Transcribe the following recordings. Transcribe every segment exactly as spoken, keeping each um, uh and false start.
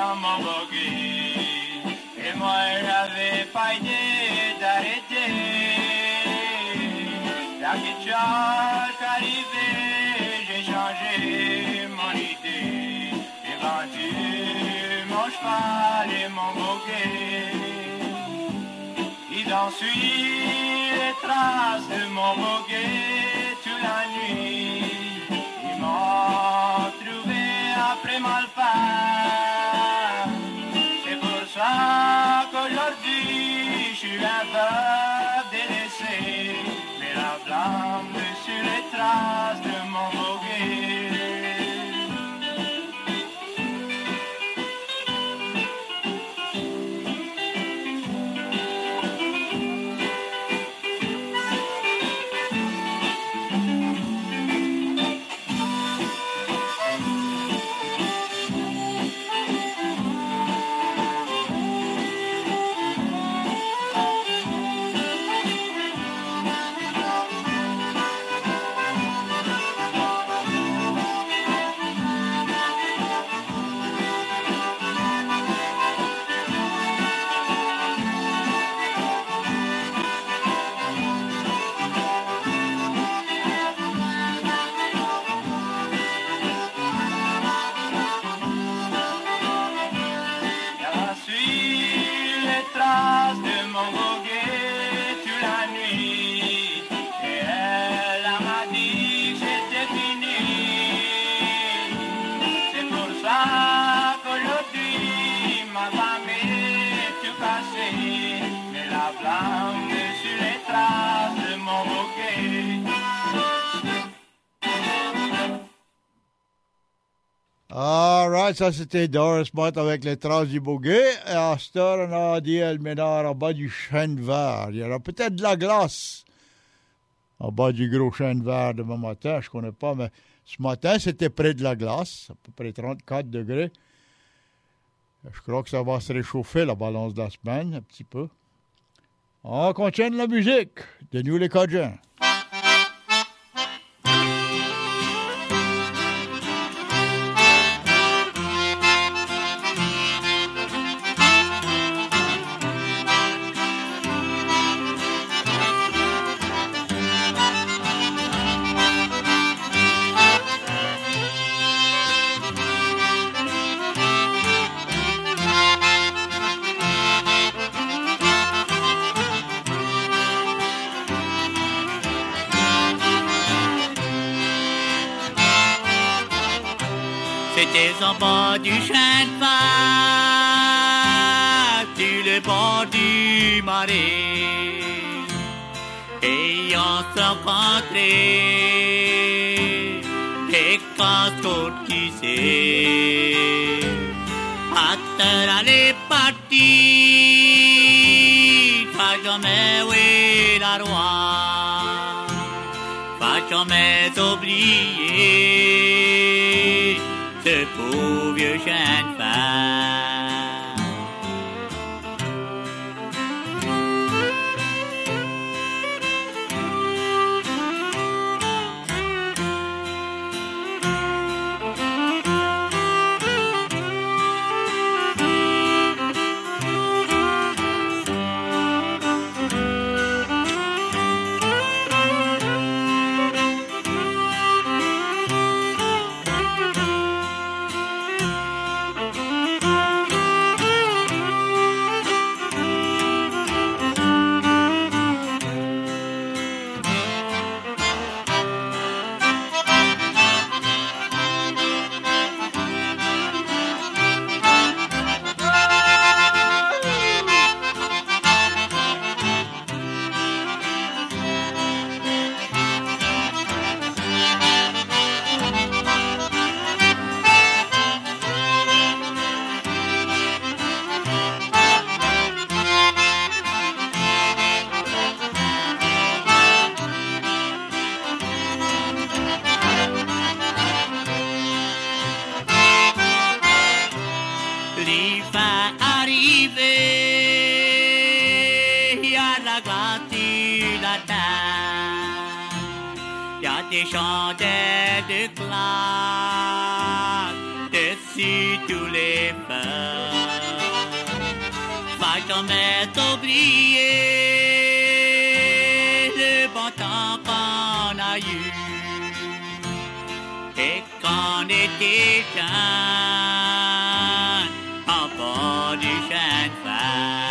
dans mon buggy. Et moi j'avais pas idée d'arrêter. La guitare arrivée, j'ai changé mon idée. J'ai vendu mon cheval et mon buggy. Et j'en suis les traces de mon buggy toute la nuit. Ils m'ont trouvé après mal fait. C'est pour ça qu'aujourd'hui je suis un peu délaissé. Mais la flamme sur les traces de mon buggy. All right, ça c'était Doris Mott avec les traces du buggy. Et à cette heure, on a dit El Ménard en bas du chêne vert. Il y aura peut-être de la glace en bas du gros chêne vert demain matin, je ne connais pas, mais ce matin, c'était près de la glace, à peu près trente-quatre degrés. Je crois que ça va se réchauffer, la balance de la semaine, un petit peu. On continue la musique de nous les Cajuns. C'était en bas du chêne vert, sur le bord du marais, et on se rencontrait, et quand on disait, à terre allait partir, pas jamais oui la roi, pas jamais oublier ce beau vieux chêne vert. Des chandelles de glace dessus tous les feux. oublié le bon temps qu'on a eu. Et qu'on était jeune, en bord du chemin de fer.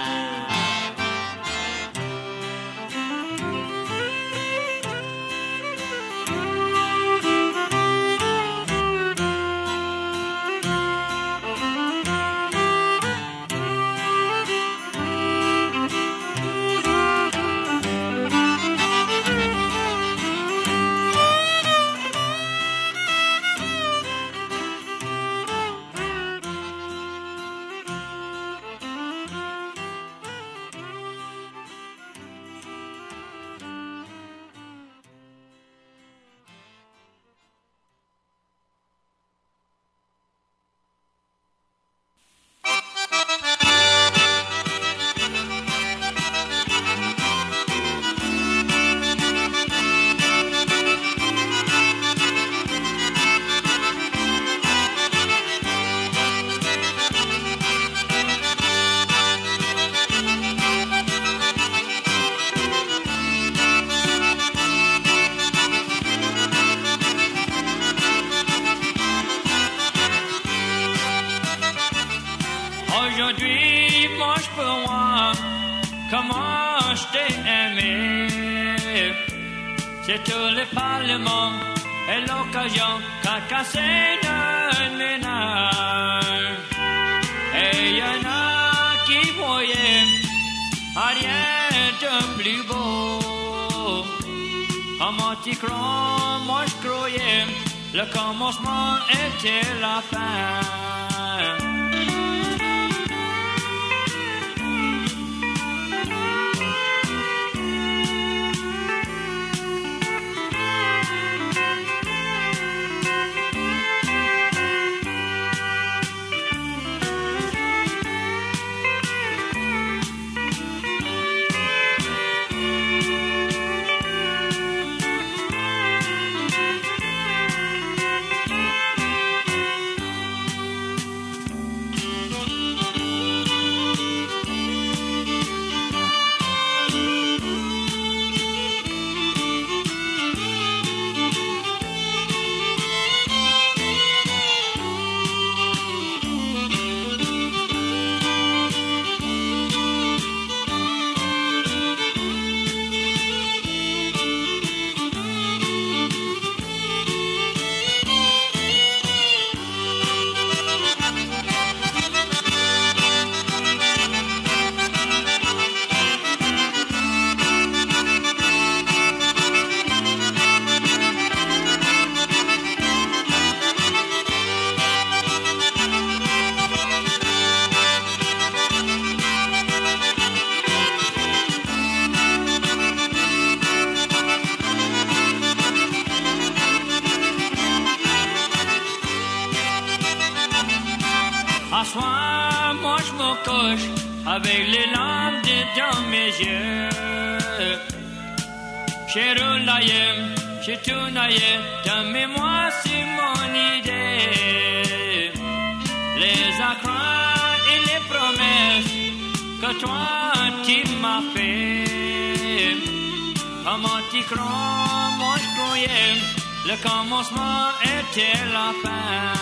Aujourd'hui, mange pour moi, comment je t'ai aimé. C'est tout le Parlement et l'occasion qu'a cassé notre ménage. Et y en a qui voyaient rien de plus beau. Comment tu crois, moi je croyais, le commencement était la fin. À soir, moi je me couche avec les larmes dans mes yeux. J'ai roulaillé, j'ai tournaillé, dans mémoire c'est mon idée. Les accrocs et les promesses que toi tu m'as fait. Comment tu crois, moi je croyais, le commencement était la fin.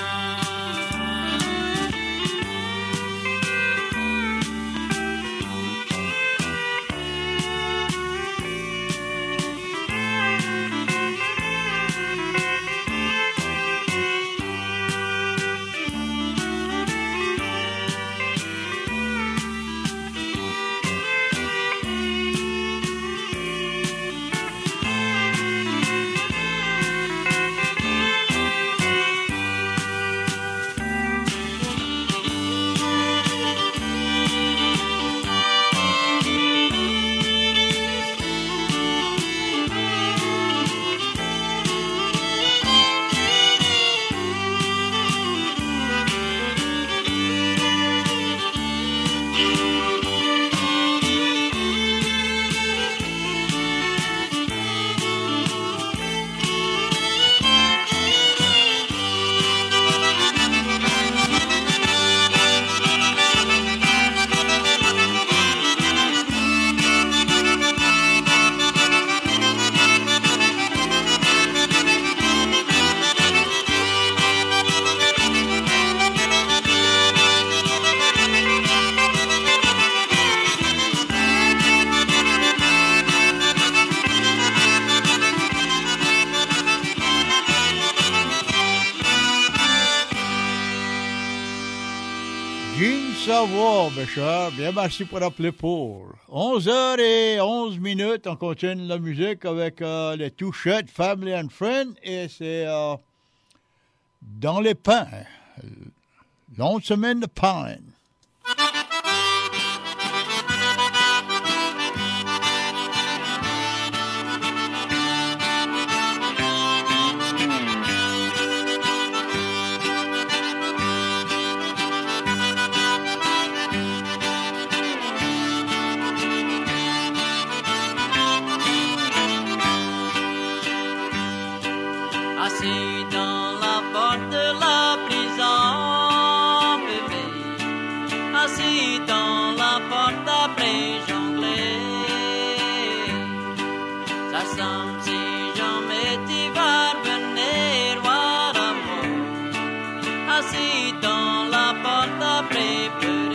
Jean Savoie, mes chers, bien merci pour appeler pour. onze heures et onze minutes, on continue la musique avec euh, les Touchettes, Family and Friends, et c'est euh, Dans les pins, longue semaine de pine. Assis dans la porte de la prison, bébé, assis dans la porte après jongler. Ça semble si jamais tu vas venir voir amour, assis dans la porte après pleurer.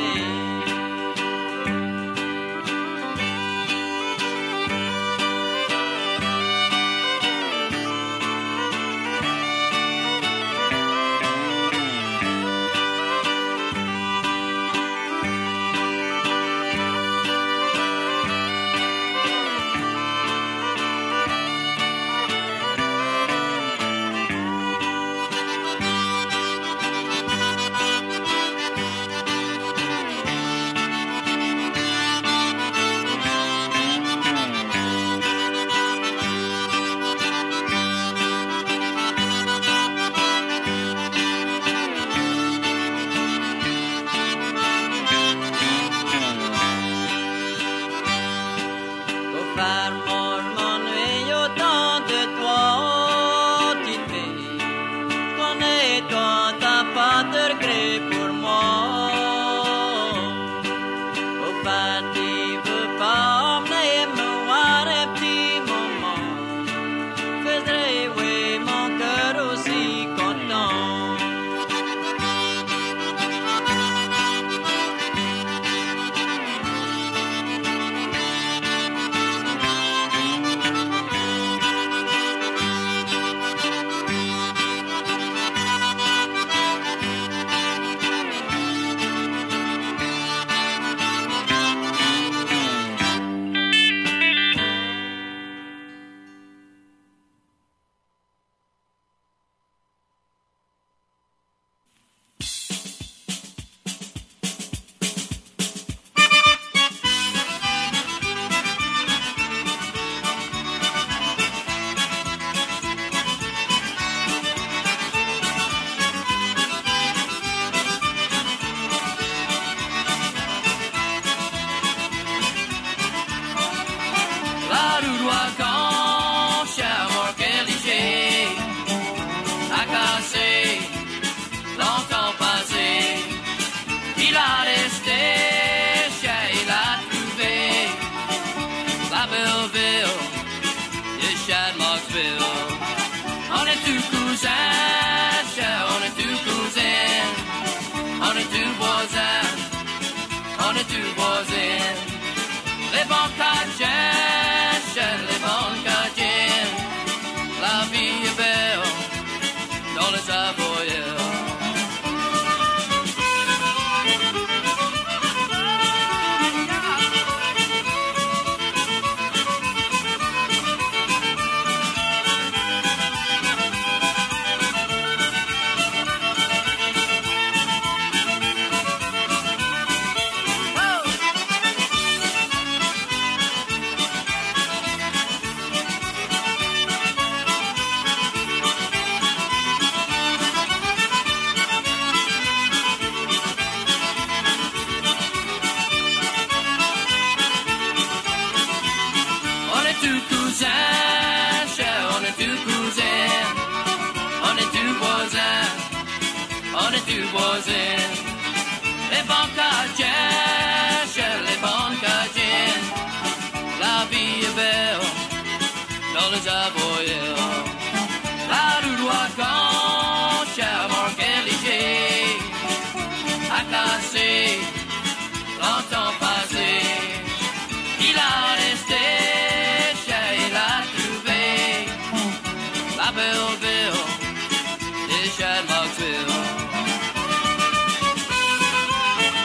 Belleville, Ishad Marksville.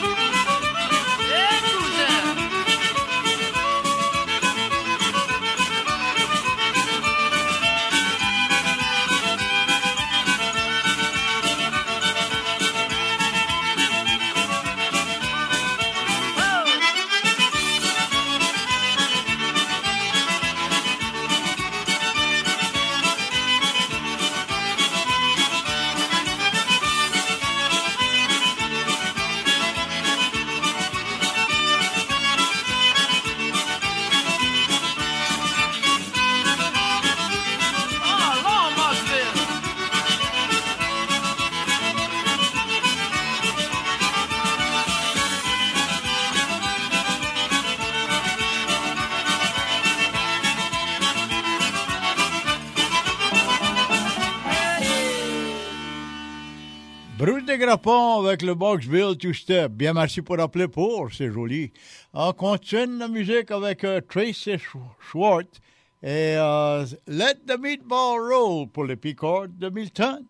Bruce de Grappon avec le Boxville Two Step. Bien, merci pour appeler pour, c'est joli. On continue la musique avec euh, Tracy Schwartz et euh, Let the Meatball Roll pour les Picards de Milton.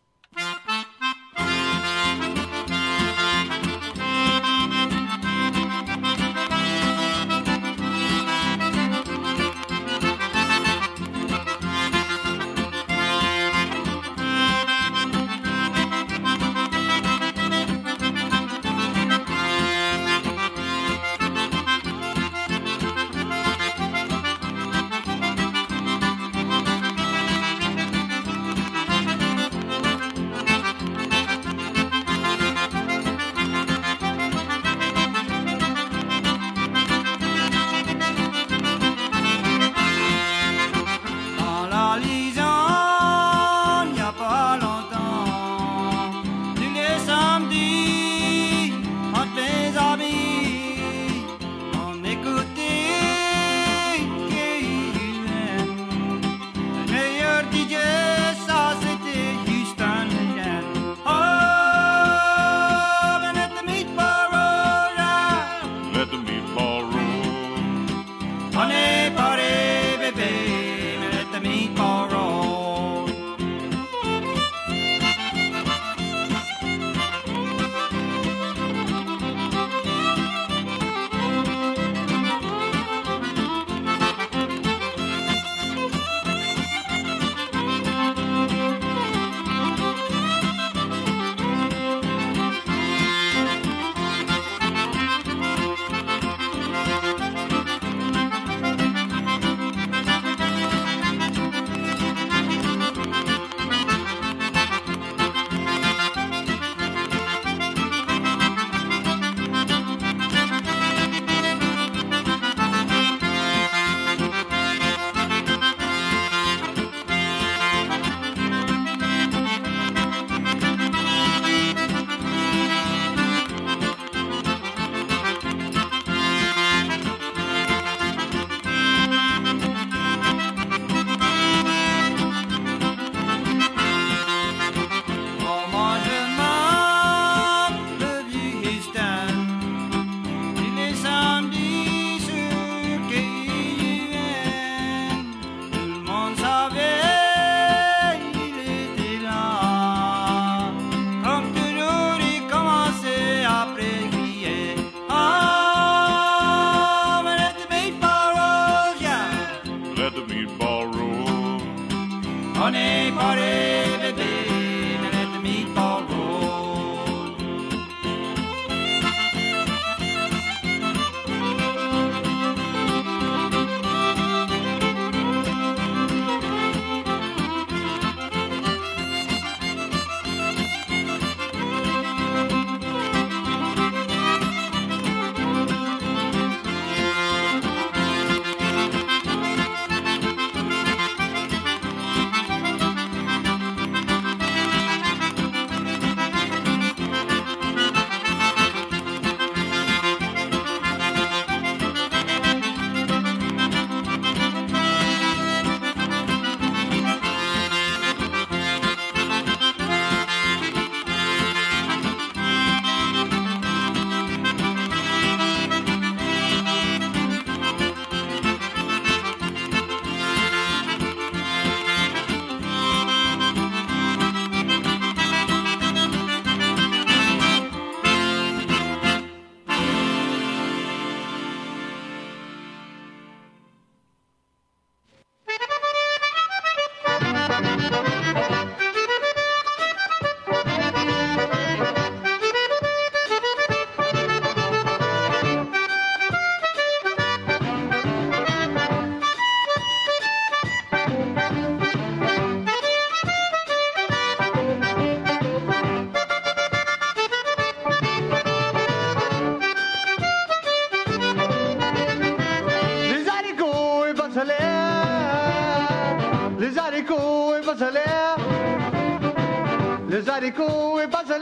Les haricots et pas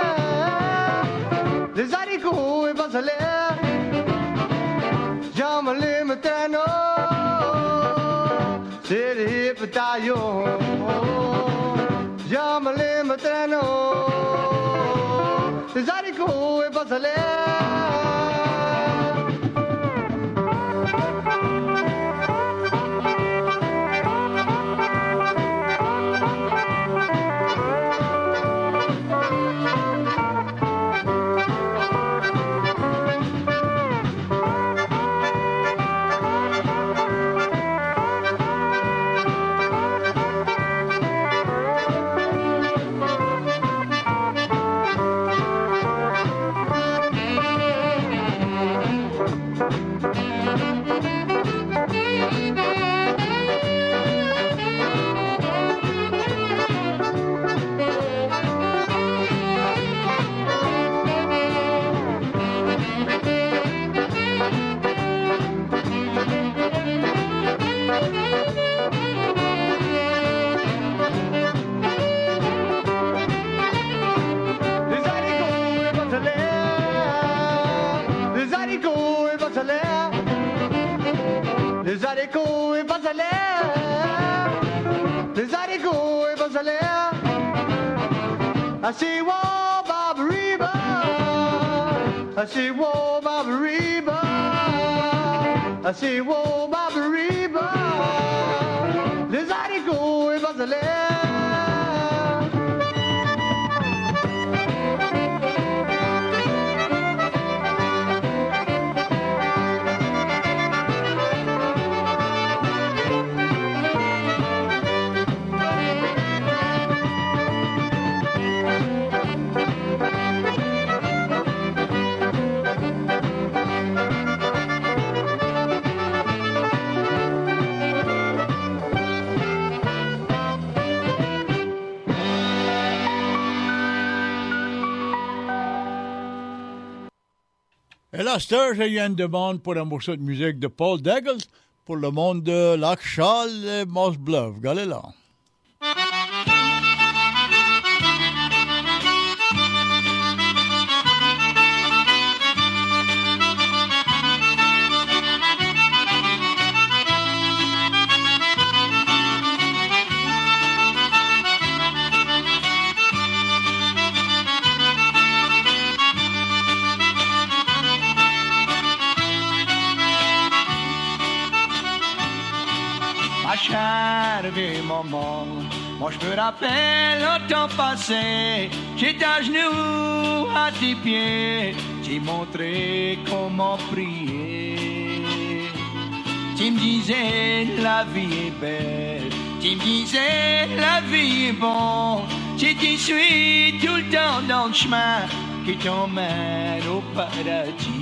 salaire, les haricots et pas salaire, j'aime les matins, c'est les bataillons, j'aime les matins. des haricots et pas salaires. Les haricots et pas salaires, les haricots et pas salaires. I see war Barbariba, I see war Barbariba, I see war Barbariba. Les haricots et pas salaires. Et là, cette heure, j'ai eu une demande pour un morceau de musique de Paul Daggles pour le monde de Lac-Charles et Moss Bluff. Regardez là. Chère vieille maman, moi je me rappelle au temps passé, j'étais à genoux à tes pieds, tu montrais comment prier. Tu me disais la vie est belle, tu me disais la vie est bon, tu t'y suis tout le temps dans le chemin qui t'emmène au paradis.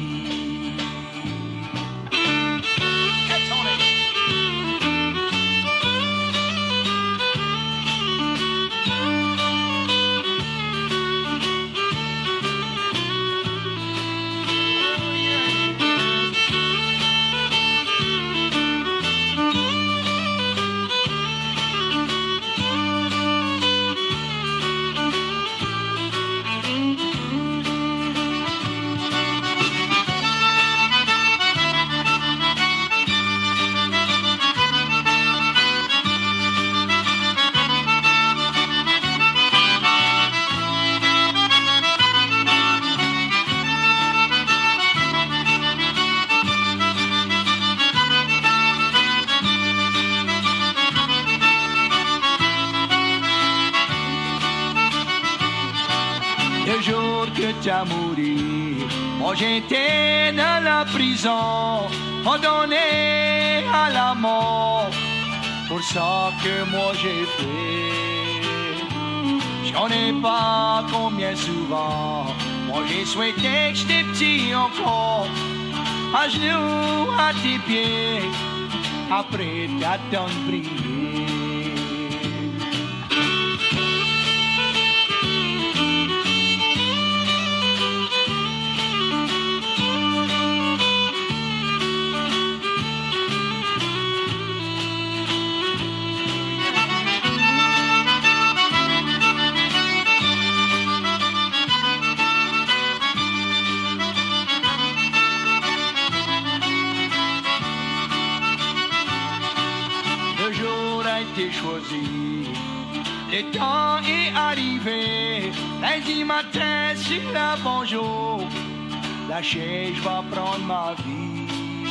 T'as mouru, moi j'étais dans la prison, condamné à la mort, pour ça que moi j'ai fait. J'en ai pas combien souvent, moi j'ai souhaité que j'étais petit encore, à genoux à tes pieds, après t'attendre prier. Choisi. Le temps est arrivé Lundi matin sur la bonjour, lâché, je vais prendre ma vie.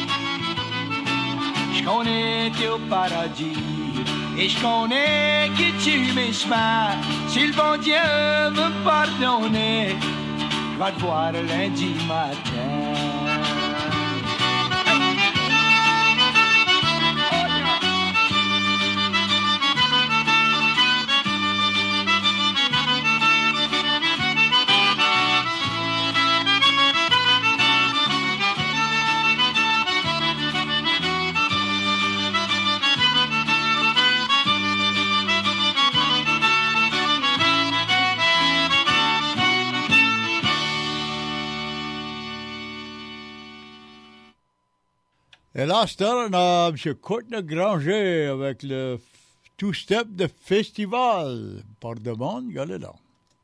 Je connais t'es au paradis et je connais que tu m'espères. Si le bon Dieu veut me pardonner, je vais te voir lundi matin. Et là, c'est on a M. Courtney Granger avec le two-step de festival. Par demande, regardez là.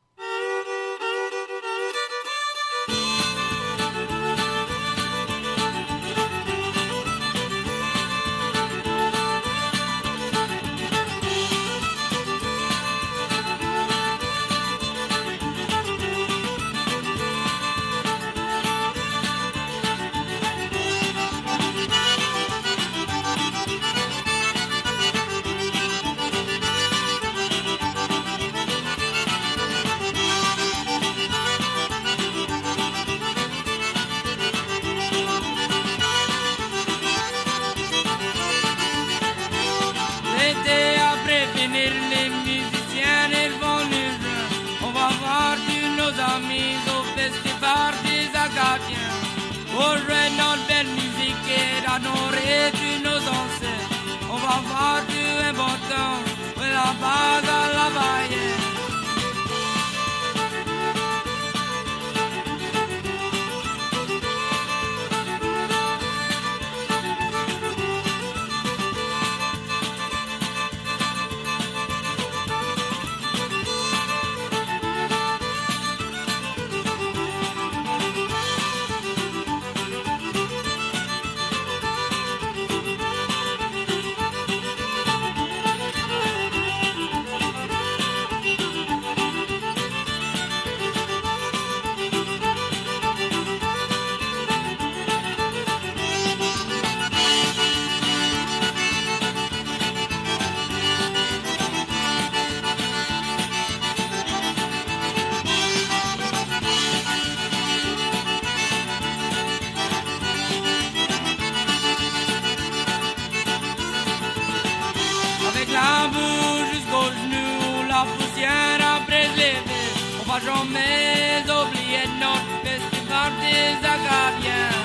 jamais oublier notre festival des Acadiens.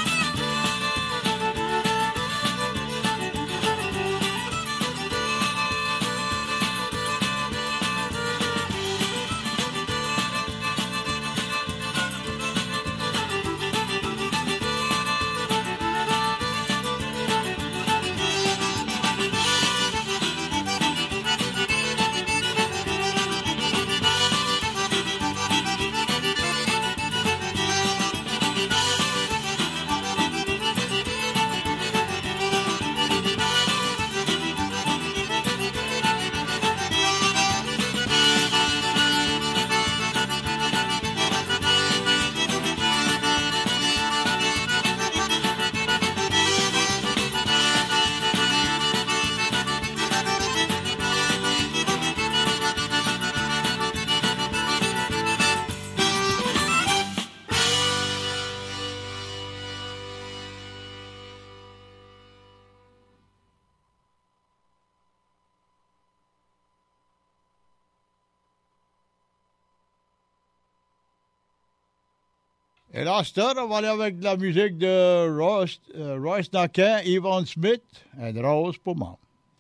Et là, c'est on va aller avec de la musique de Royce, euh, Royce Naquin, Evan Smith et Rose pour moi.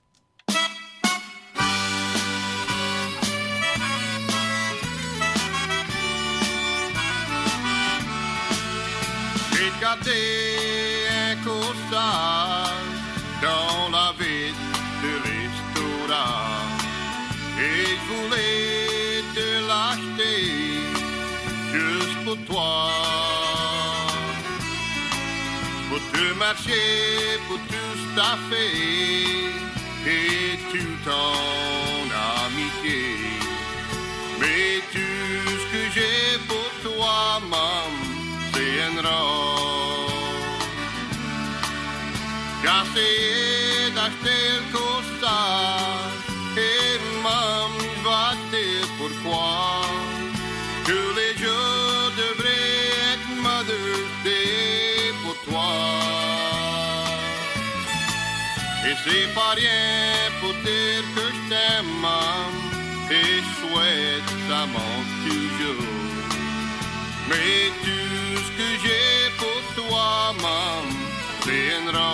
J'ai gardé un costard dans la ville de restaurant et je voulais te l'acheter juste pour toi. Pour tout marcher, pour tout staffer et tout en amitié. Mais tu viendront. J'ai essayé d'acheter le costard et maman va dire pourquoi. Tous les jours devraient être Mother's Day pour toi. Et c'est pas rien pour dire que je t'aime, maman, et souhaite ça manque toujours. Mais tout ce que j'ai pour toi, maman, viendra.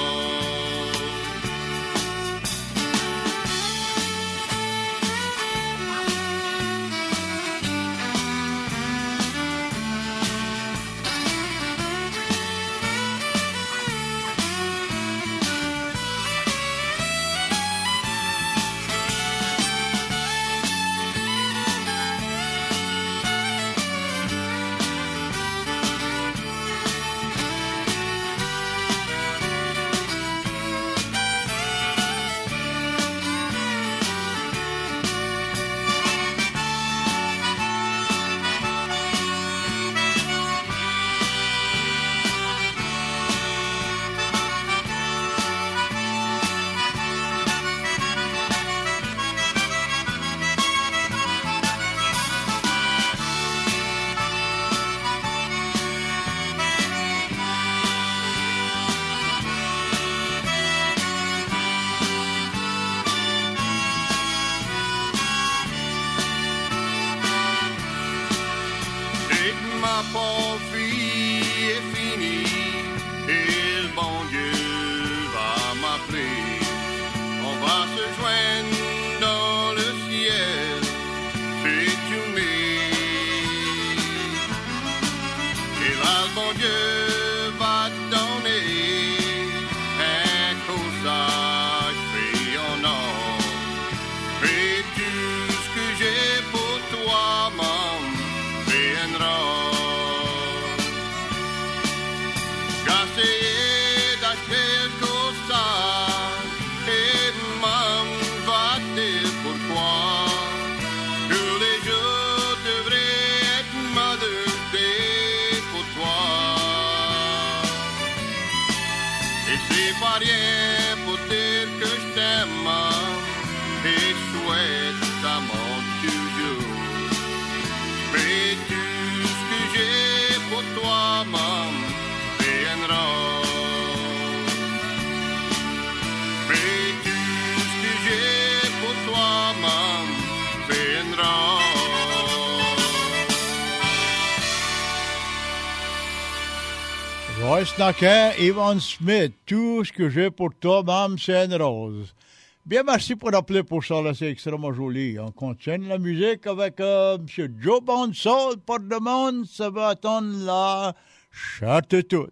Royce Naquin, Evan Smith, tout ce que j'ai pour toi, Mme Sainte-Rose. Bien, merci pour l'appeler pour ça, là, c'est extrêmement joli. On continue la musique avec euh, M. Joe Bonsall, pour demande, ça va attendre la charte toute.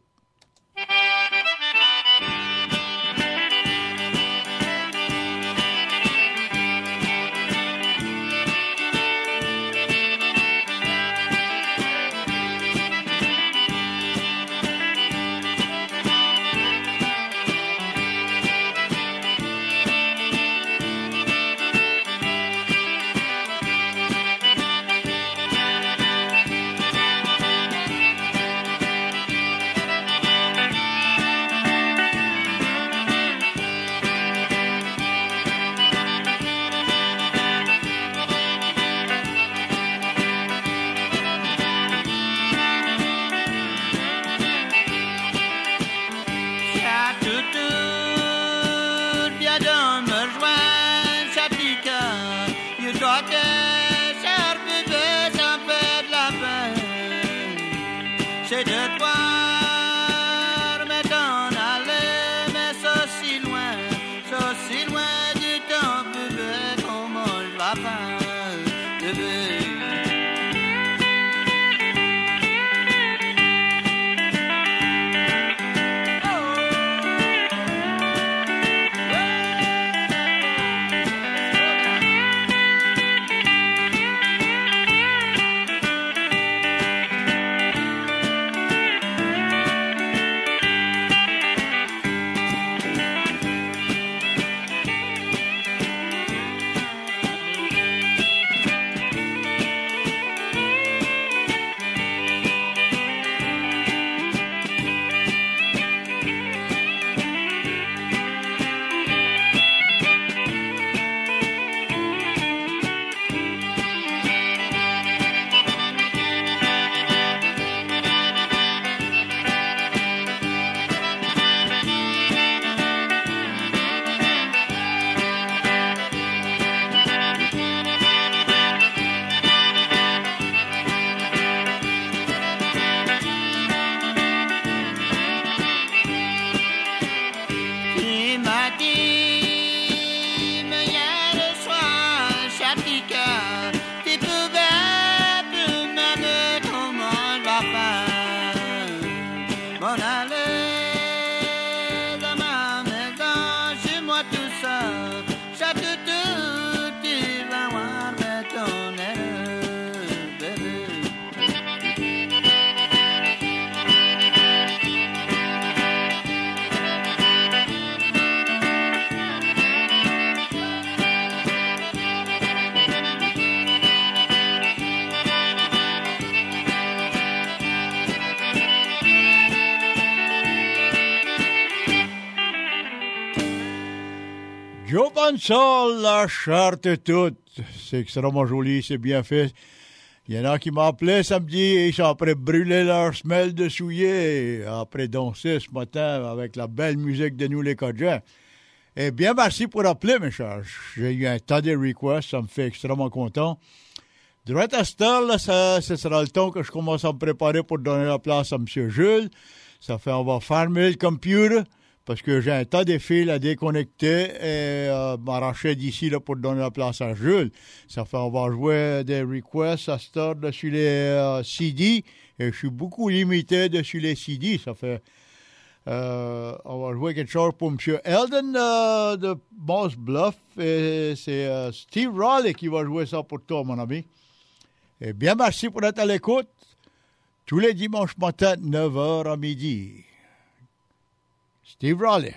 Joe Pansol, la charte toute. C'est extrêmement joli, c'est bien fait. Il y en a qui m'appelaient samedi et ils sont après brûler leur semelle de souliers, après danser ce matin avec la belle musique de nous les Cajuns. Et bien merci pour appeler, mes chers. J'ai eu un tas de requests, ça me fait extrêmement content. Direct à cette heure, là, ça, ce sera le temps que je commence à me préparer pour donner la place à M. Jules. Ça fait, on va fermer le computer parce que j'ai un tas de fils à déconnecter et euh, m'arracher d'ici là, pour donner la place à Jules. Ça fait, on va jouer des requests à cette heure dessus les euh, C D et je suis beaucoup limité dessus les C D. Ça fait, euh, on va jouer quelque chose pour M. Eldon euh, de Moss Bluff et c'est euh, Steve Raleigh qui va jouer ça pour toi, mon ami. Et bien merci pour être à l'écoute. Tous les dimanches matin, neuf heures à midi. Steve Raleigh.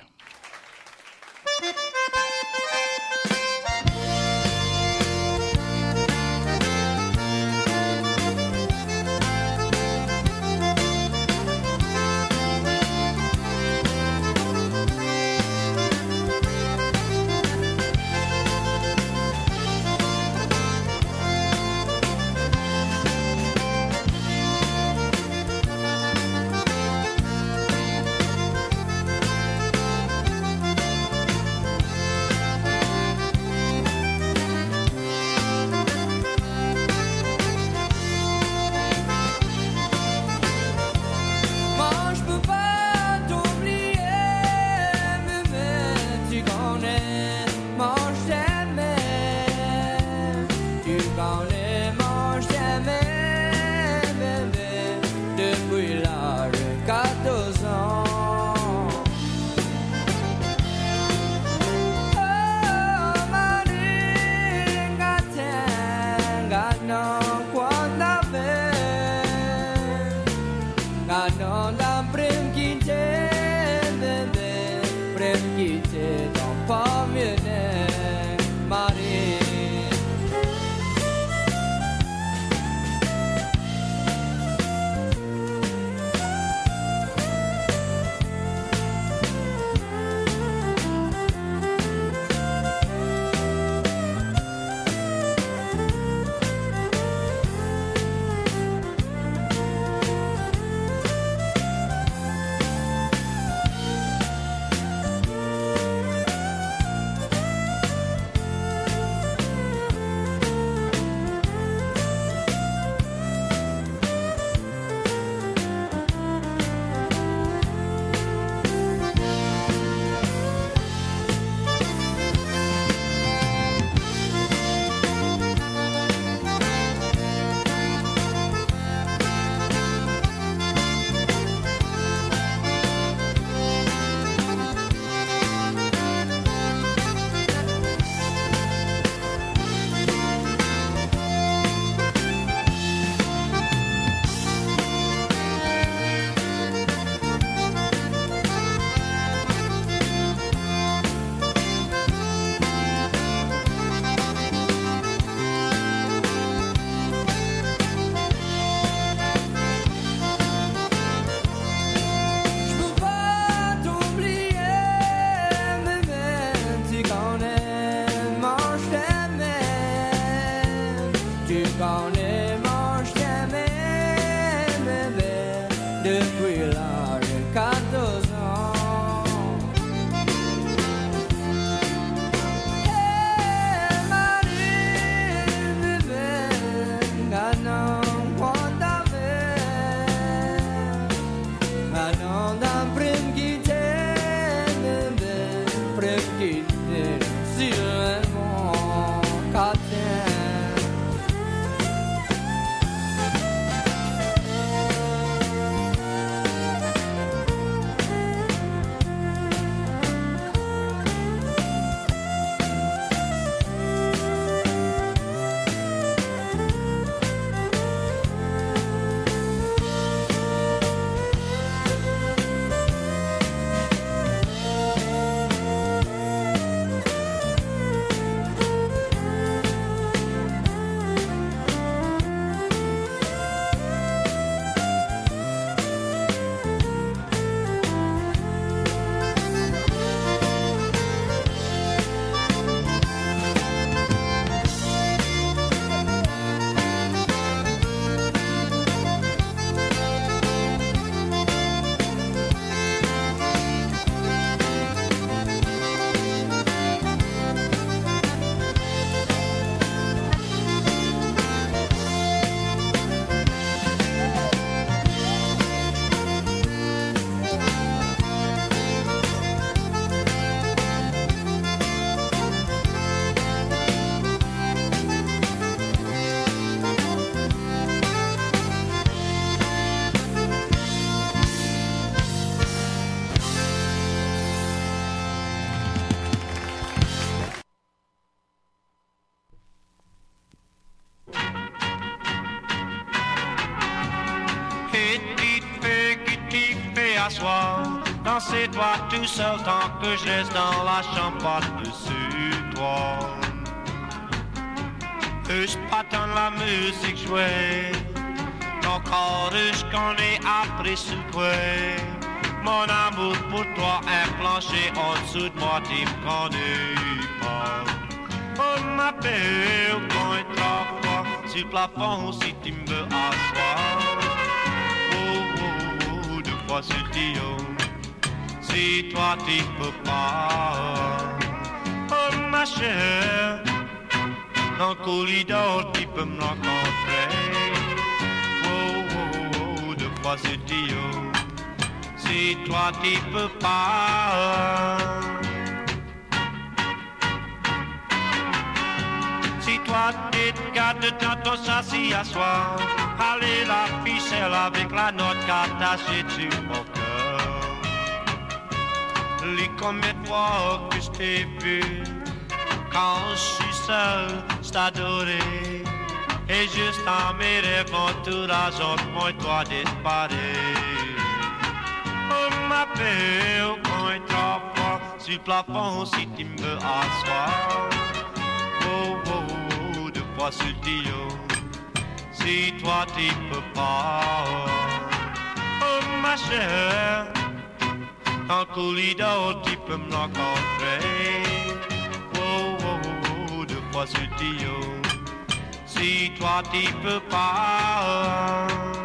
Thank asseoir. Dansez-toi tout seul tant que je reste dans la chambre par-dessus toi. Je pas la musique jouer, encore je connais après secouer. Mon amour pour toi est planché en dessous de moi, tu me connais pas. On m'appelle quand il trop froid sur le plafond si tu me veux asseoir. Oh, oh, oh, deux fois sur le tuyau, si toi tu peux pas. Oh ma chère, dans le corridor tu peux me rencontrer. Oh, oh, oh, deux fois sur le tuyau, si toi tu peux pas. Si toi tu te gardes dans ton châssis à soir, allez la ficelle avec la note attachée sur mon cœur. Les combien de fois que je t'ai vu, quand je suis seul, je t'adorais. Et juste en mes rêves, entourage entre moi et toi disparaît. On m'appelle quand il trop fort sur le plafond si tu me veux asseoir. Oh, oh, oh, deux fois sur le tuyau, si toi tu peux pas. Oh ma chère, dans le corridor tu peux me rencontrer. Oh, oh, oh, deux fois sur le tuyau, si toi tu peux pas.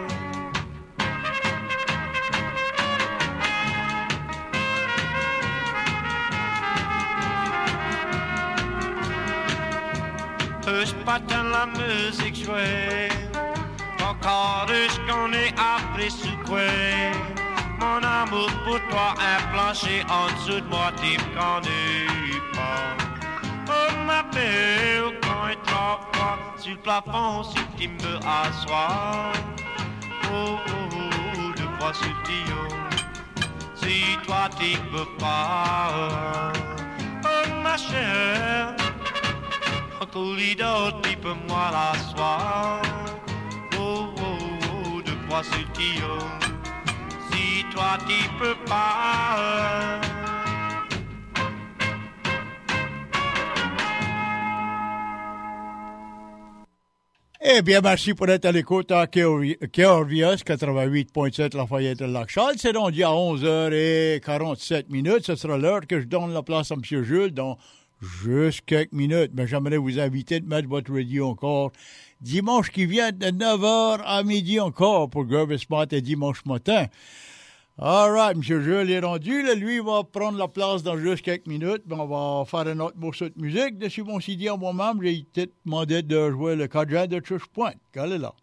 Je pas dans la musique jouer, encore je connais après secouer. Mon amour pour toi est planché en dessous de moi, tu me connais pas. On m'appelle quand il trop froid sur le plafond si tu me veux asseoir. Oh, oh, oh, deux fois sur le tuyau, si toi tu peux pas. Oh ma chère, en corridor tu peux moi l'asseoir. Oh, oh, oh, deux fois sur le tuyau, si toi tu peux pas. Eh bien, merci pour être à l'écoute à K R V S quatre-vingt-huit point sept Lafayette Lac Charles. C'est rendu à onze heures quarante-sept minutes. Ce sera l'heure que je donne la place à M. Jules dans juste quelques minutes. Mais j'aimerais vous inviter de mettre votre radio encore dimanche qui vient de neuf heures à midi encore pour Gervais Spot et dimanche matin. All right, M. Jules est rendu. Là, lui, il va prendre la place dans juste quelques minutes. Ben, on va faire un autre morceau de musique. Dessus mon C D à moi-même, j'ai été demandé de jouer le cadran de Church Point. Allez là.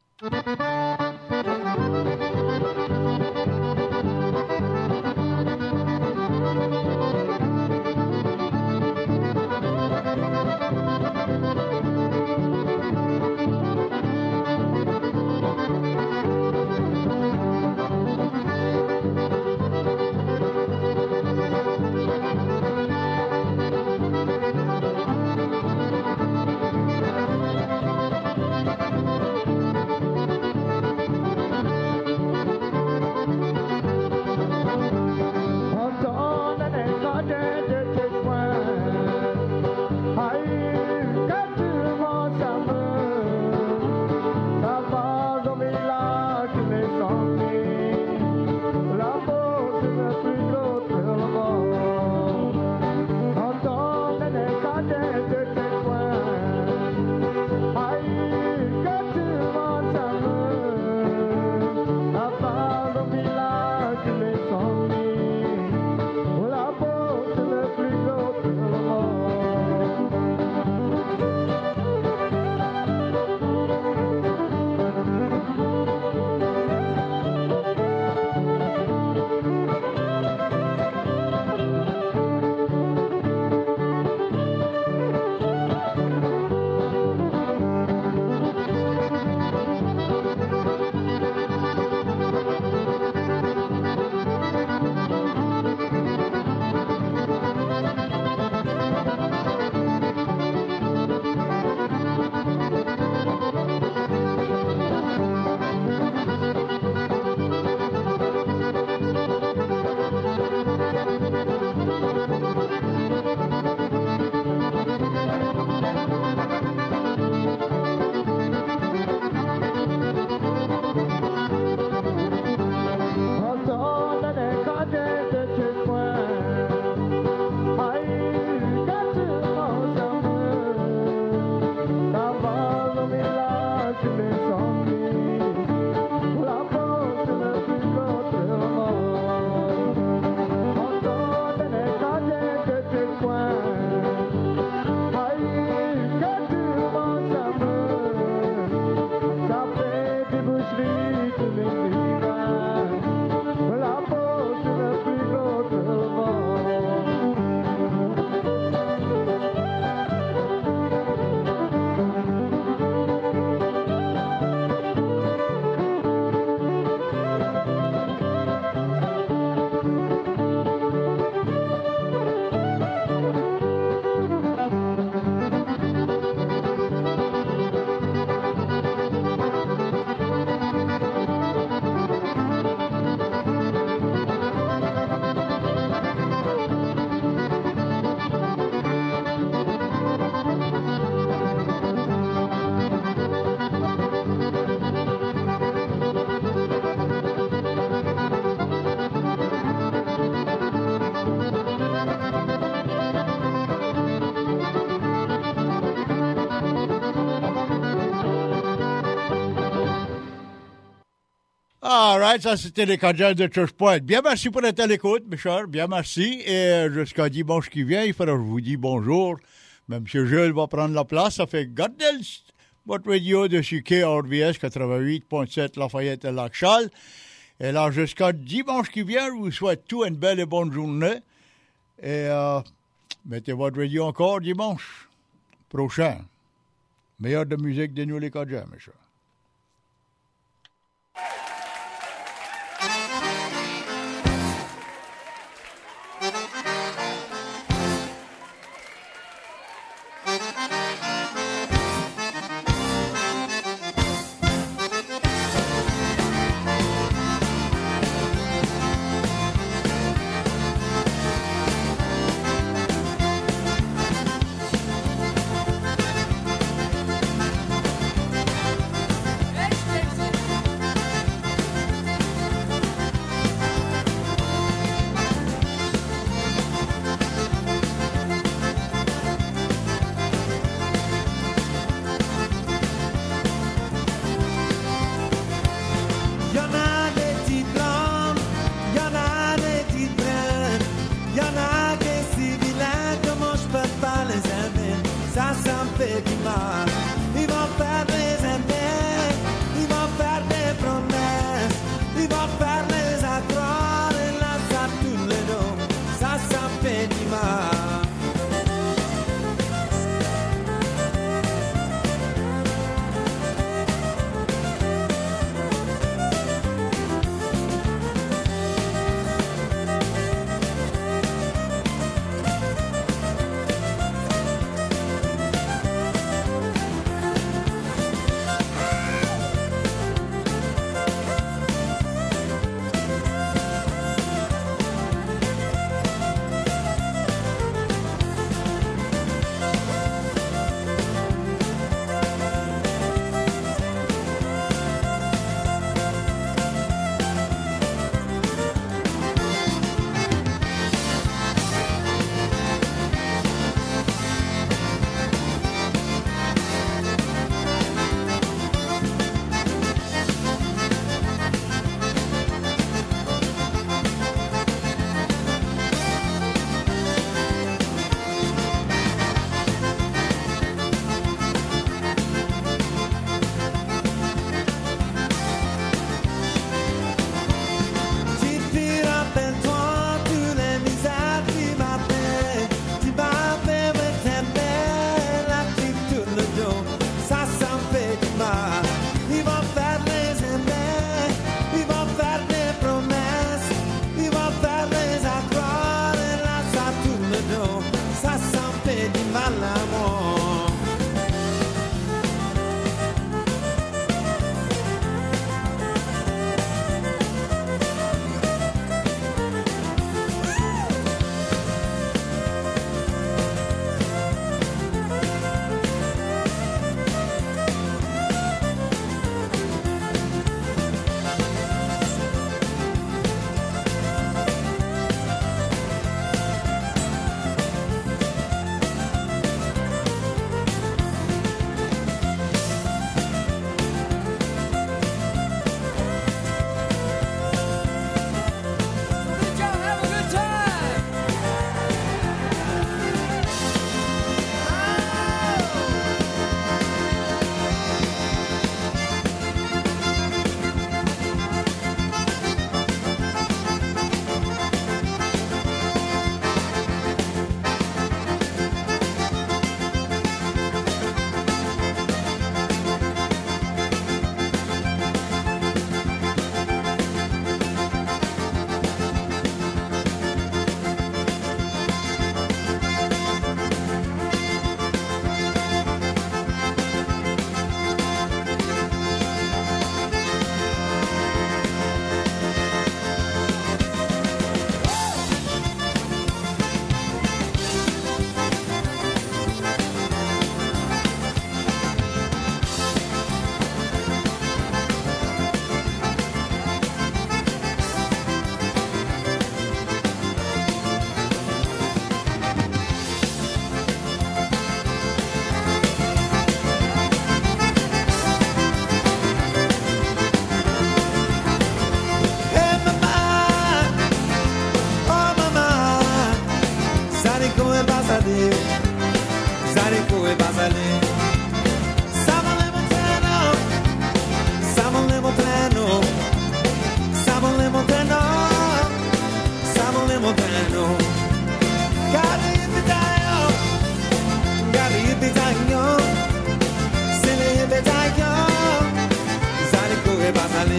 All right, ça c'était les Cajuns de Church Point. Bien merci pour être à l'écoute, mes chers. Bien merci. Et jusqu'à dimanche qui vient, il faudra que je vous dise bonjour. Même M. Jules va prendre la place. Ça fait Gardel, votre radio de chez K R V S quatre-vingt-huit virgule sept Lafayette et Lac-Charles. Et là, jusqu'à dimanche qui vient, je vous souhaite tout une belle et bonne journée. Et euh, mettez votre radio encore dimanche prochain. Meilleur de musique de nous les Cajuns, mes chers.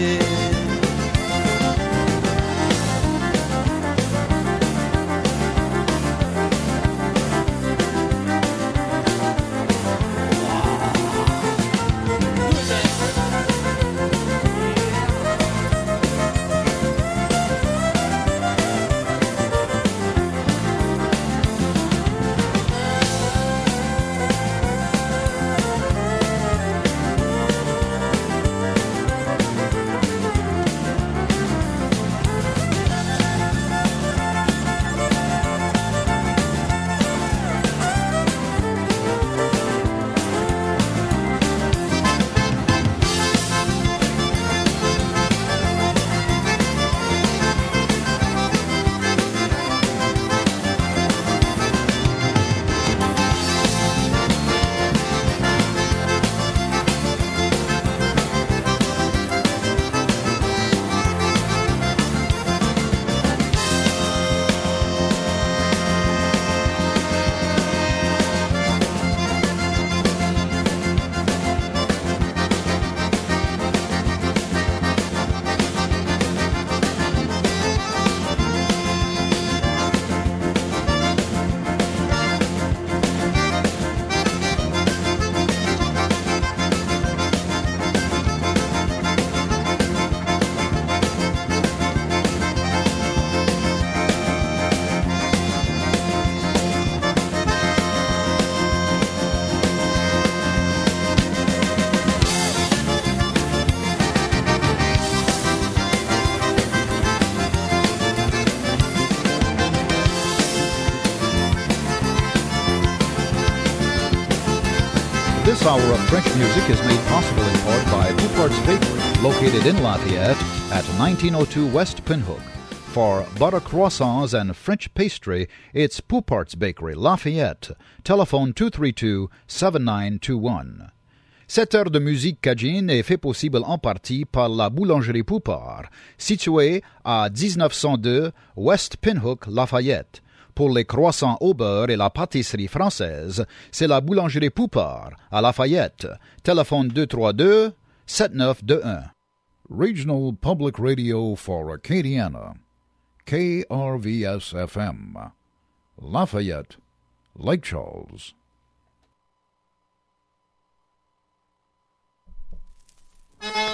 This hour of French music is made possible in part by Poupart's Bakery, located in Lafayette at nineteen oh two West Pinhook. For butter croissants and French pastry, it's Poupart's Bakery, Lafayette. Telephone two three two, seven nine two one. Cette heure de musique cajun est fait possible en partie par la boulangerie Poupart, située à dix-neuf cent deux West Pinhook, Lafayette. Pour les croissants au beurre et la pâtisserie française, c'est la boulangerie Poupart à Lafayette. Téléphone deux trois deux, sept neuf deux un. Regional Public Radio for Acadiana. K R V S F M. Lafayette, Lake Charles. Thank you.